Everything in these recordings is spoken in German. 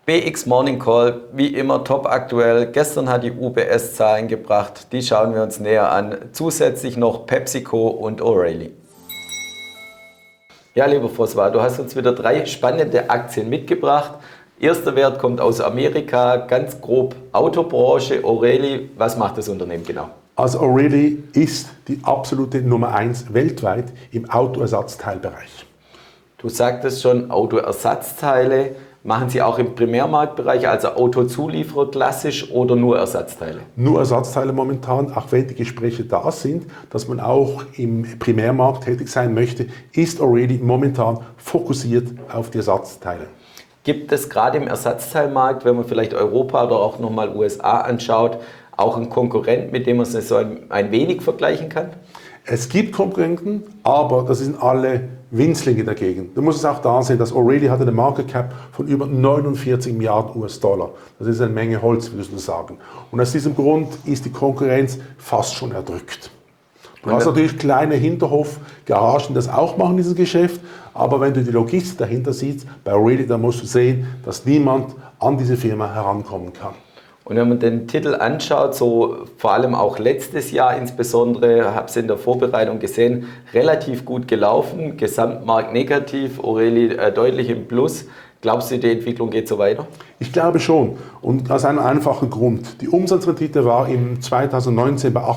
BX Morning Call, wie immer top aktuell. Gestern hat die UBS Zahlen gebracht, die schauen wir uns näher an. Zusätzlich noch PepsiCo und O'Reilly. Ja, lieber François, du hast uns wieder 3 spannende Aktien mitgebracht. Erster Wert kommt aus Amerika, ganz grob Autobranche. O'Reilly, was macht das Unternehmen genau? Also O'Reilly ist die absolute Nummer 1 weltweit im Autoersatzteilbereich. Du sagtest schon, Autoersatzteile. Machen Sie auch im Primärmarktbereich, also Autozulieferer klassisch oder nur Ersatzteile? Nur Ersatzteile momentan, auch wenn die Gespräche da sind, dass man auch im Primärmarkt tätig sein möchte, ist O'Reilly momentan fokussiert auf die Ersatzteile. Gibt es gerade im Ersatzteilmarkt, wenn man vielleicht Europa oder auch nochmal USA anschaut, auch einen Konkurrent, mit dem man es so ein wenig vergleichen kann? Es gibt Konkurrenten, aber das sind alle Winzlinge dagegen. Du musst es auch da sehen, dass O'Reilly hatte eine Market Cap von über 49 Milliarden US-Dollar. Das ist eine Menge Holz, würdest du sagen. Und aus diesem Grund ist die Konkurrenz fast schon erdrückt. Du hast natürlich kleine Hinterhof-Garagen, die das auch machen, dieses Geschäft. Aber wenn du die Logistik dahinter siehst, bei O'Reilly, dann musst du sehen, dass niemand an diese Firma herankommen kann. Und wenn man den Titel anschaut, so vor allem auch letztes Jahr insbesondere, habe es in der Vorbereitung gesehen, relativ gut gelaufen, Gesamtmarkt negativ, O'Reilly deutlich im Plus. Glaubst du, die Entwicklung geht so weiter? Ich glaube schon, und aus einem einfachen Grund. Die Umsatzrendite war im 2019 bei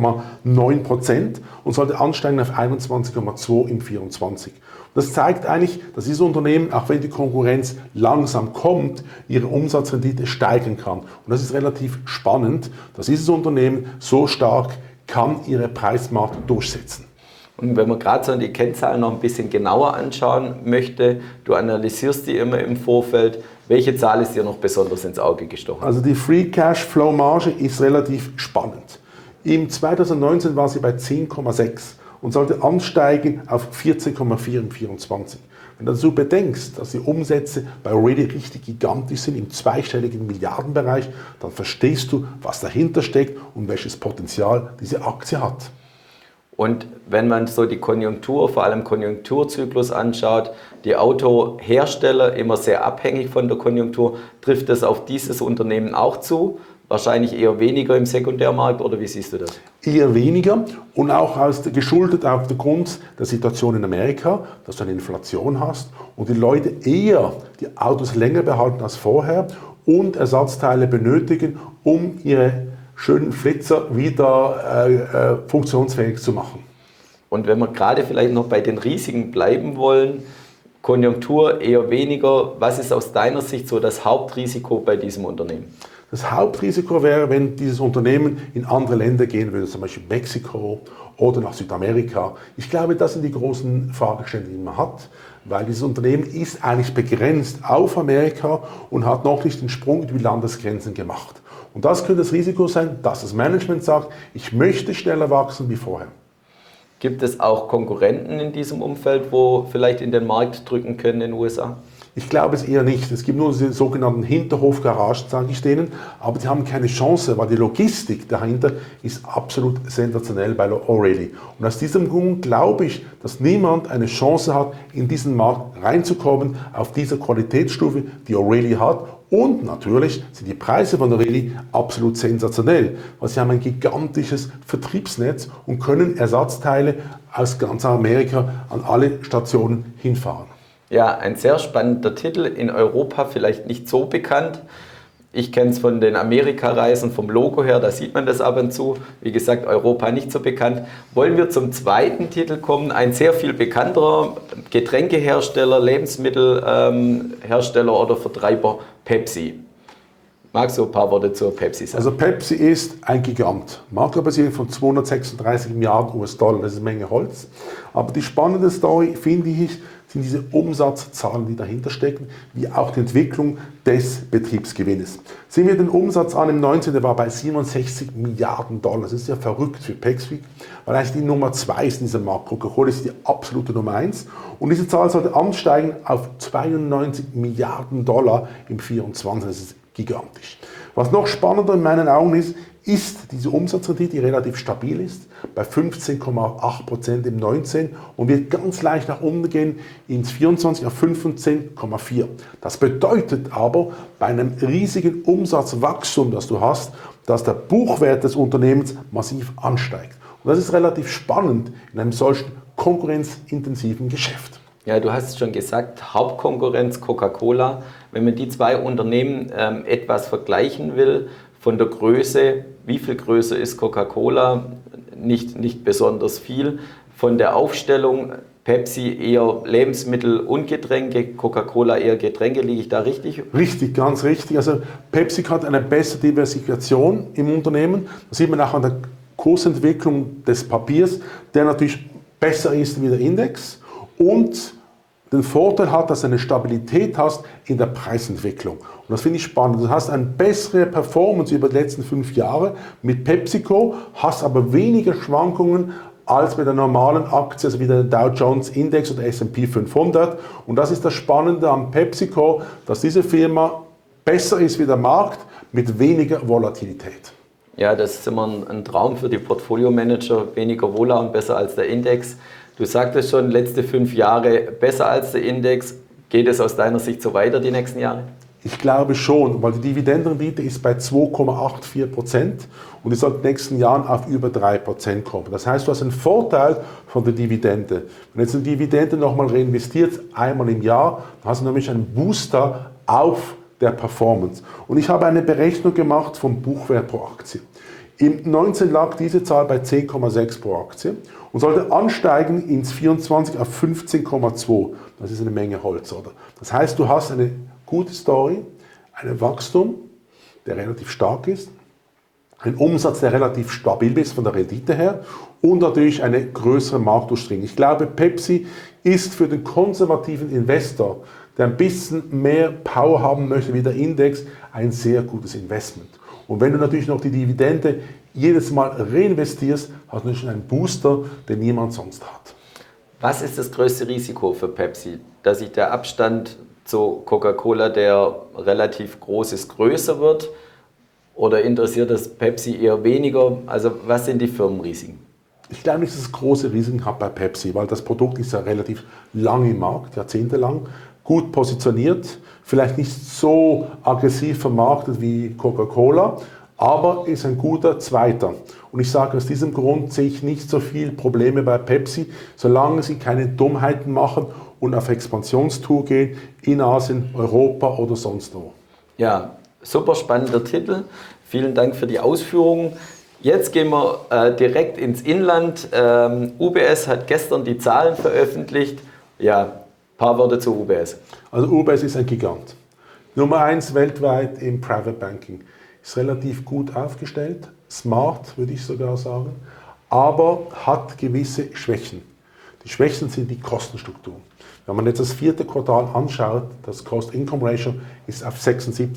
18,9% und sollte ansteigen auf 21,2% im 2024. Das zeigt eigentlich, dass dieses Unternehmen, auch wenn die Konkurrenz langsam kommt, ihre Umsatzrendite steigern kann. Und das ist relativ spannend, dass dieses Unternehmen so stark kann ihre Preismarkt durchsetzen. Und wenn man gerade so die Kennzahlen noch ein bisschen genauer anschauen möchte, du analysierst die immer im Vorfeld, welche Zahl ist dir noch besonders ins Auge gestochen? Also die Free Cash Flow Marge ist relativ spannend. Im 2019 war sie bei 10,6 und sollte ansteigen auf 14,4 im 2024. Wenn du dazu bedenkst, dass die Umsätze bei O'Reilly richtig gigantisch sind, im zweistelligen Milliardenbereich, dann verstehst du, was dahinter steckt und welches Potenzial diese Aktie hat. Und wenn man so die Konjunktur, vor allem Konjunkturzyklus anschaut, die Autohersteller immer sehr abhängig von der Konjunktur, trifft das auf dieses Unternehmen auch zu? Wahrscheinlich eher weniger im Sekundärmarkt, oder wie siehst du das? Eher weniger und auch geschuldet auf der Grund der Situation in Amerika, dass du eine Inflation hast und die Leute eher die Autos länger behalten als vorher und Ersatzteile benötigen, um ihre schönen Flitzer wieder funktionsfähig zu machen. Und wenn wir gerade vielleicht noch bei den Risiken bleiben wollen, Konjunktur eher weniger, was ist aus deiner Sicht so das Hauptrisiko bei diesem Unternehmen? Das Hauptrisiko wäre, wenn dieses Unternehmen in andere Länder gehen würde, zum Beispiel Mexiko oder nach Südamerika. Ich glaube, das sind die großen Fragestellungen, die man hat, weil dieses Unternehmen ist eigentlich begrenzt auf Amerika und hat noch nicht den Sprung über die Landesgrenzen gemacht. Und das könnte das Risiko sein, dass das Management sagt, ich möchte schneller wachsen wie vorher. Gibt es auch Konkurrenten in diesem Umfeld, wo vielleicht in den Markt drücken können in den USA? Ich glaube es eher nicht. Es gibt nur diese sogenannten Hinterhofgaragen, sage ich denen, aber die haben keine Chance, weil die Logistik dahinter ist absolut sensationell bei O'Reilly. Und aus diesem Grund glaube ich, dass niemand eine Chance hat, in diesen Markt reinzukommen, auf dieser Qualitätsstufe, die O'Reilly hat. Und natürlich sind die Preise von O'Reilly absolut sensationell, weil sie haben ein gigantisches Vertriebsnetz und können Ersatzteile aus ganz Amerika an alle Stationen hinfahren. Ja, ein sehr spannender Titel, in Europa vielleicht nicht so bekannt. Ich kenne es von den Amerika-Reisen, vom Logo her, da sieht man das ab und zu. Wie gesagt, Europa nicht so bekannt. Wollen wir zum zweiten Titel kommen, ein sehr viel bekannterer Getränkehersteller, Lebensmittelhersteller oder Vertreiber, Pepsi. Magst du ein paar Worte zur Pepsi sagen? Also Pepsi ist ein Gigant. Marktkapazität von 236 Milliarden US-Dollar, das ist eine Menge Holz. Aber die spannende Story, finde ich, sind diese Umsatzzahlen, die dahinter stecken, wie auch die Entwicklung des Betriebsgewinnes. Sehen wir den Umsatz an im 19. Der war bei 67 Milliarden Dollar. Das ist ja verrückt für Pepsi, weil eigentlich die Nummer 2 ist in diesem Markt. Coca-Cola ist die absolute Nummer 1. Und diese Zahl sollte ansteigen auf 92 Milliarden Dollar im 24. Das ist gigantisch. Was noch spannender in meinen Augen ist diese Umsatzrendite, die relativ stabil ist, bei 15,8% im 19 und wird ganz leicht nach unten gehen ins 24 auf 15,4. Das bedeutet aber bei einem riesigen Umsatzwachstum, das du hast, dass der Buchwert des Unternehmens massiv ansteigt. Und das ist relativ spannend in einem solchen konkurrenzintensiven Geschäft. Ja, du hast es schon gesagt, Hauptkonkurrenz Coca-Cola. Wenn man die zwei Unternehmen etwas vergleichen will, von der Größe, wie viel größer ist Coca-Cola? Nicht besonders viel. Von der Aufstellung, Pepsi eher Lebensmittel und Getränke, Coca-Cola eher Getränke, liege ich da richtig? Richtig, ganz richtig. Also Pepsi hat eine bessere Diversifikation im Unternehmen. Das sieht man auch an der Kursentwicklung des Papiers, der natürlich besser ist wie der Index und den Vorteil hat, dass du eine Stabilität hast in der Preisentwicklung. Und das finde ich spannend. Du hast eine bessere Performance über die letzten 5 Jahre mit PepsiCo, hast aber weniger Schwankungen als bei der normalen Aktie, also wie der Dow Jones Index oder S&P 500. Und das ist das Spannende am PepsiCo, dass diese Firma besser ist wie der Markt mit weniger Volatilität. Ja, das ist immer ein Traum für die Portfolio-Manager, weniger Vola und besser als der Index. Du sagtest schon, letzte 5 Jahre besser als der Index. Geht es aus deiner Sicht so weiter die nächsten Jahre? Ich glaube schon, weil die Dividendenrendite ist bei 2,84% und die soll in den nächsten Jahren auf über 3% kommen. Das heißt, du hast einen Vorteil von der Dividende. Wenn jetzt eine Dividende nochmal reinvestiert, einmal im Jahr, dann hast du nämlich einen Booster auf der Performance. Und ich habe eine Berechnung gemacht vom Buchwert pro Aktie. Im 19 lag diese Zahl bei 10,6 pro Aktie und sollte ansteigen ins 24 auf 15,2. Das ist eine Menge Holz, oder? Das heißt, du hast eine gute Story, ein Wachstum, der relativ stark ist, ein Umsatz, der relativ stabil ist von der Rendite her und natürlich eine größere Marktdurchdringung. Ich glaube, Pepsi ist für den konservativen Investor, der ein bisschen mehr Power haben möchte wie der Index, ein sehr gutes Investment. Und wenn du natürlich noch die Dividende jedes Mal reinvestierst, hast du schon einen Booster, den niemand sonst hat. Was ist das größte Risiko für Pepsi? Dass sich der Abstand zu Coca-Cola, der relativ groß ist, größer wird? Oder interessiert das Pepsi eher weniger? Also was sind die Firmenrisiken? Ich glaube nicht, dass es große Risiken hat bei Pepsi, weil das Produkt ist ja relativ lang im Markt, jahrzehntelang, gut positioniert, vielleicht nicht so aggressiv vermarktet wie Coca-Cola, aber ist ein guter Zweiter. Und ich sage, aus diesem Grund sehe ich nicht so viele Probleme bei Pepsi, solange sie keine Dummheiten machen und auf Expansionstour gehen in Asien, Europa oder sonst wo. Ja, super spannender Titel. Vielen Dank für die Ausführungen. Jetzt gehen wir direkt ins Inland. UBS hat gestern die Zahlen veröffentlicht. Ja, ein paar Worte zu UBS. Also UBS ist ein Gigant. Nummer 1 weltweit im Private Banking. Ist relativ gut aufgestellt, smart würde ich sogar sagen, aber hat gewisse Schwächen. Die Schwächen sind die Kostenstruktur. Wenn man jetzt das 4. Quartal anschaut, das Cost-Income-Ratio ist auf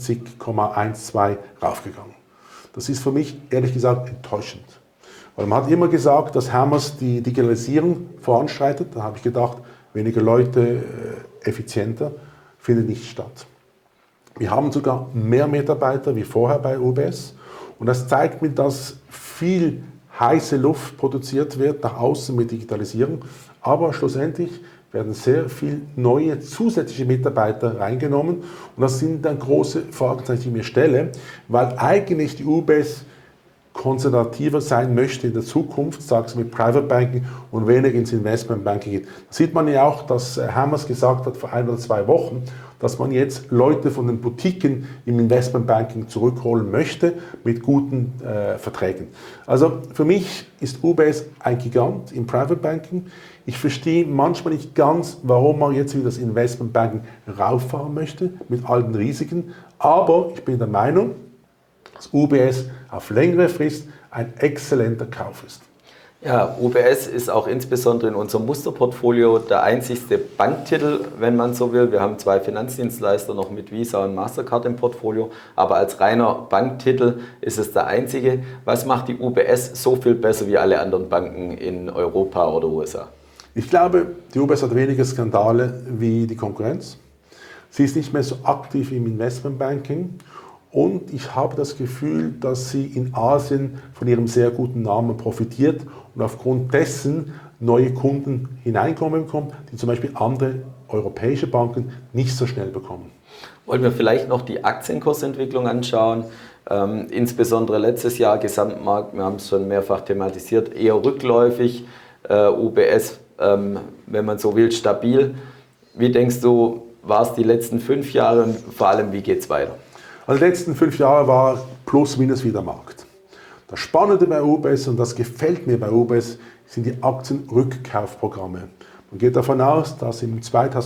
76,12 raufgegangen. Das ist für mich ehrlich gesagt enttäuschend. Weil man hat immer gesagt, dass Hermes die Digitalisierung voranschreitet. Da habe ich gedacht, weniger Leute, effizienter, findet nicht statt. Wir haben sogar mehr Mitarbeiter wie vorher bei UBS. Und das zeigt mir, dass viel heiße Luft produziert wird nach außen mit Digitalisierung. Aber schlussendlich werden sehr viele neue zusätzliche Mitarbeiter reingenommen. Und das sind dann große Fragen, die ich mir stelle, weil eigentlich die UBS konservativer sein möchte in der Zukunft, sagst du, mit Private Banking und weniger ins Investment Banking geht. Da sieht man ja auch, dass Hermes gesagt hat vor 1 oder 2 Wochen, dass man jetzt Leute von den Boutiquen im Investment Banking zurückholen möchte mit guten Verträgen. Also für mich ist UBS ein Gigant im Private Banking. Ich verstehe manchmal nicht ganz, warum man jetzt wieder das Investment Banking rauffahren möchte mit all den Risiken. Aber ich bin der Meinung, dass UBS auf längere Frist ein exzellenter Kauf ist. Ja, UBS ist auch insbesondere in unserem Musterportfolio der einzigste Banktitel, wenn man so will. Wir haben 2 Finanzdienstleister noch mit Visa und Mastercard im Portfolio, aber als reiner Banktitel ist es der einzige. Was macht die UBS so viel besser wie alle anderen Banken in Europa oder USA? Ich glaube, die UBS hat weniger Skandale wie die Konkurrenz. Sie ist nicht mehr so aktiv im Investmentbanking Und ich habe das Gefühl, dass sie in Asien von ihrem sehr guten Namen profitiert und aufgrund dessen neue Kunden hineinkommen, die zum Beispiel andere europäische Banken nicht so schnell bekommen. Wollen wir vielleicht noch die Aktienkursentwicklung anschauen? Insbesondere letztes Jahr Gesamtmarkt, wir haben es schon mehrfach thematisiert, eher rückläufig. UBS, wenn man so will, stabil. Wie denkst du, war es die letzten 5 Jahre und vor allem, wie geht es weiter? Also die letzten 5 Jahre war plus minus wie der Markt. Das Spannende bei UBS, und das gefällt mir bei UBS, sind die Aktienrückkaufprogramme. Man geht davon aus, dass im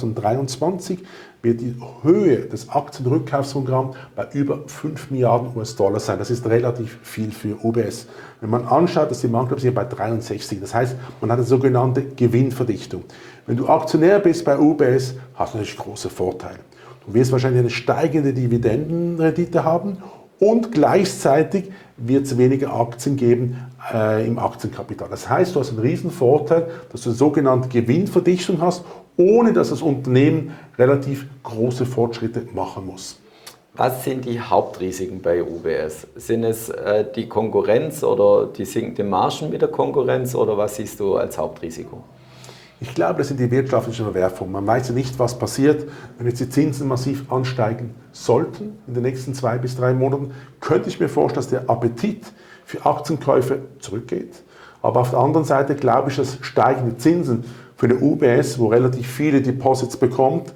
2023 wird die Höhe des Aktienrückkaufsprogramms bei über 5 Milliarden US-Dollar sein. Das ist relativ viel für UBS. Wenn man anschaut, dass die Marktkapitalisierung bei 63. Das heißt, man hat eine sogenannte Gewinnverdichtung. Wenn du Aktionär bist bei UBS, hast du natürlich große Vorteile. Du wirst wahrscheinlich eine steigende Dividendenrendite haben und gleichzeitig wird es weniger Aktien geben im Aktienkapital. Das heißt, du hast einen riesen Vorteil, dass du eine sogenannte Gewinnverdichtung hast, ohne dass das Unternehmen relativ große Fortschritte machen muss. Was sind die Hauptrisiken bei UBS? Sind es die Konkurrenz oder die sinkende Margen mit der Konkurrenz oder was siehst du als Hauptrisiko? Ich glaube, das sind die wirtschaftlichen Verwerfungen. Man weiß ja nicht, was passiert, wenn jetzt die Zinsen massiv ansteigen sollten in den nächsten 2 bis 3 Monaten. Könnte ich mir vorstellen, dass der Appetit für Aktienkäufe zurückgeht. Aber auf der anderen Seite glaube ich, dass steigende Zinsen für eine UBS, wo relativ viele Deposits bekommt,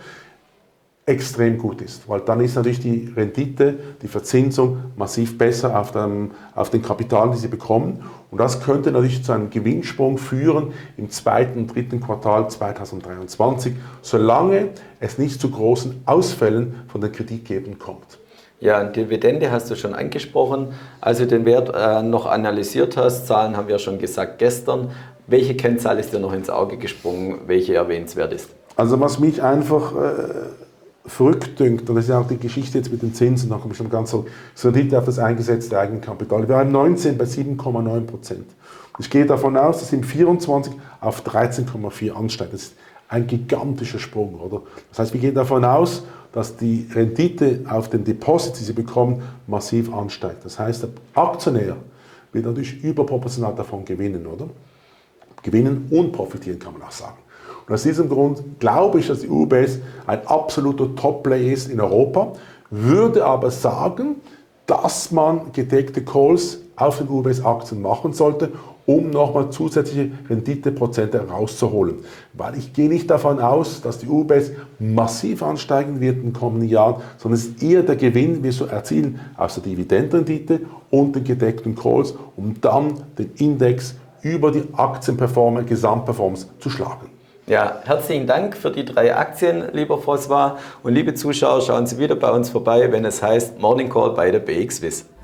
extrem gut ist, weil dann ist natürlich die Rendite, die Verzinsung massiv besser auf den Kapitalen, die sie bekommen. Und das könnte natürlich zu einem Gewinnsprung führen im 2. und 3. Quartal 2023, solange es nicht zu großen Ausfällen von den Kreditgebern kommt. Ja, Dividende hast du schon angesprochen. als du den Wert noch analysiert hast, Zahlen haben wir schon gesagt gestern. Welche Kennzahl ist dir noch ins Auge gesprungen, welche erwähnenswert ist? Also was mich einfach verrückt dünkt, und das ist ja auch die Geschichte jetzt mit den Zinsen, da komme ich schon ganz so, Rendite auf das eingesetzte Eigenkapital. Wir haben 19 bei 7,9%. Ich gehe davon aus, dass im 24 auf 13,4 ansteigt. Das ist ein gigantischer Sprung, oder? Das heißt, wir gehen davon aus, dass die Rendite auf den Deposits, die sie bekommen, massiv ansteigt. Das heißt, der Aktionär wird natürlich überproportional davon gewinnen, oder? Gewinnen und profitieren, kann man auch sagen. Und aus diesem Grund glaube ich, dass die UBS ein absoluter Top-Play ist in Europa, würde aber sagen, dass man gedeckte Calls auf den UBS-Aktien machen sollte, um nochmal zusätzliche Renditeprozente rauszuholen. Weil ich gehe nicht davon aus, dass die UBS massiv ansteigen wird in den kommenden Jahren, sondern es ist eher der Gewinn, wir so erzielen aus der Dividendenrendite und den gedeckten Calls, um dann den Index über die Aktienperformance, Gesamtperformance zu schlagen. Ja, herzlichen Dank für die 3 Aktien, lieber François. Und liebe Zuschauer, schauen Sie wieder bei uns vorbei, wenn es heißt Morning Call bei der BXWIS.